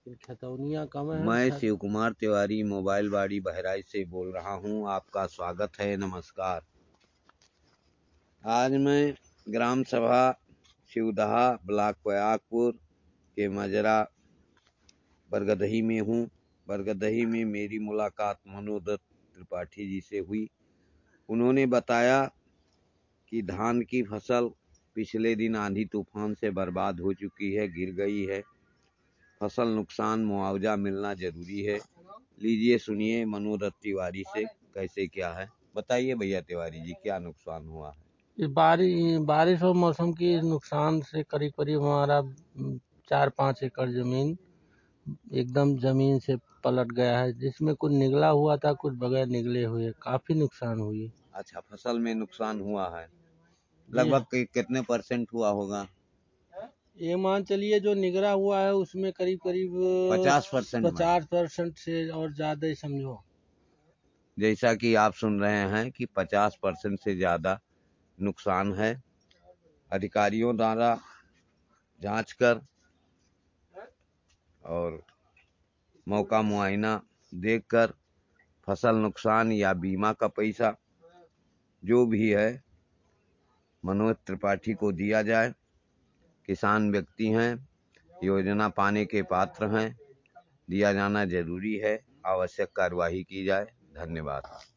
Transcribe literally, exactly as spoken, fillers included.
फिर खतौनियाँ कम है। मैं शिव कुमार तिवारी मोबाइल बाड़ी बहराइच से बोल रहा हूं। आपका स्वागत है। नमस्कार। आज मैं ग्राम सभा शिवदहा ब्लॉक प्रयागपुर के मजरा बरगदही में हूं। बरगदही में मेरी मुलाकात मनोदत्त त्रिपाठी जी से हुई। उन्होंने बताया कि धान की फसल पिछले दिन आंधी तूफान से बर्बाद हो चुकी है, गिर गई है। फसल नुकसान मुआवजा मिलना जरूरी है। लीजिए सुनिए मनोदत्त तिवारी से कैसे क्या है। बताइए भैया तिवारी जी, क्या नुकसान हुआ है? इस बारिश बारिश और मौसम की नुकसान से करीब करीब हमारा चार पाँच एकड़ जमीन एकदम जमीन से पलट गया है, जिसमें कुछ निगला हुआ था, कुछ बगैर निगले हुए। काफी नुकसान हुई। अच्छा, फसल में नुकसान हुआ है। जी लगभग कितने परसेंट हुआ होगा? ये मान चलिए जो निगरा हुआ है उसमें करीब करीब पचास परसेंट में। पचास परसेंट से और ज्यादा ही समझो। जैसा कि आप सुन रहे हैं कि पचास परसेंट से ज्यादा नुकसान है। अधिकारियों द्वारा जांच कर और मौका मुआयना देखकर फसल नुकसान या बीमा का पैसा जो भी है मनोज त्रिपाठी को दिया जाए। किसान व्यक्ति हैं, योजना पाने के पात्र हैं, दिया जाना जरूरी है। आवश्यक कार्यवाही की जाए। धन्यवाद।